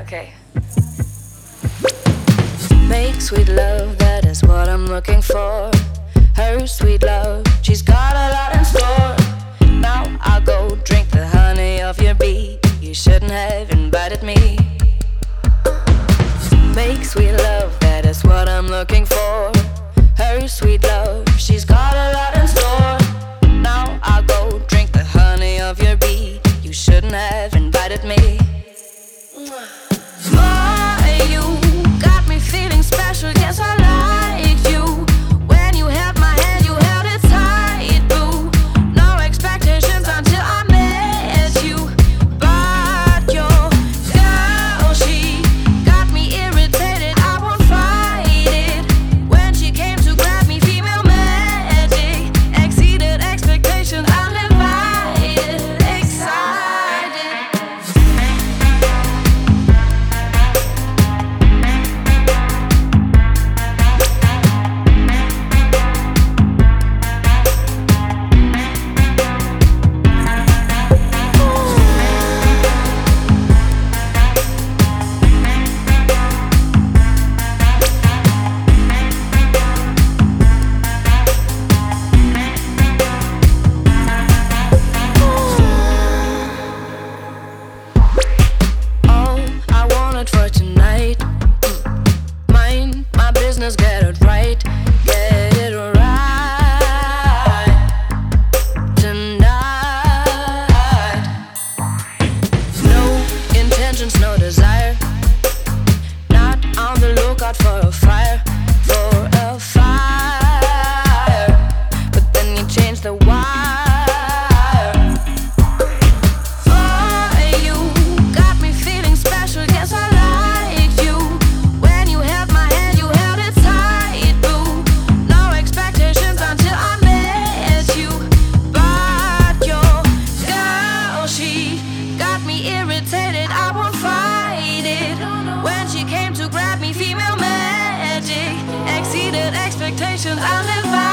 Okay. Make sweet love, that is what I'm looking for. Her sweet love, she's got a lot in store. Now I'll go drink the honey of your bee. You shouldn't have invited me. Make sweet love, that is what I'm looking for. Her sweet love, she's got a lot in store. Now I'll go drink the honey of your bee. You shouldn't have invited me. Boy, you got me feeling special. Yes, I liked you. When you held my hand, you held it tight, boo. No expectations until I met you. But your girl, she got me irritated. I won't fight it. When she came to grab me, female magic exceeded expectations. I'm divided, excited. All I wanted for tonight, mind my business, get it right, get it right tonight. No intentions, no desire, not on the lookout for a fire, for a fire. But then you change the wire. Oh, you got me feeling special. Yes, I liked you. When you held my hand, you held it tight, boo. No expectations until I met you. But your girl, she got me irritated. I won't fight it. When she came to grab me, female magic exceeded expectations. I'll live by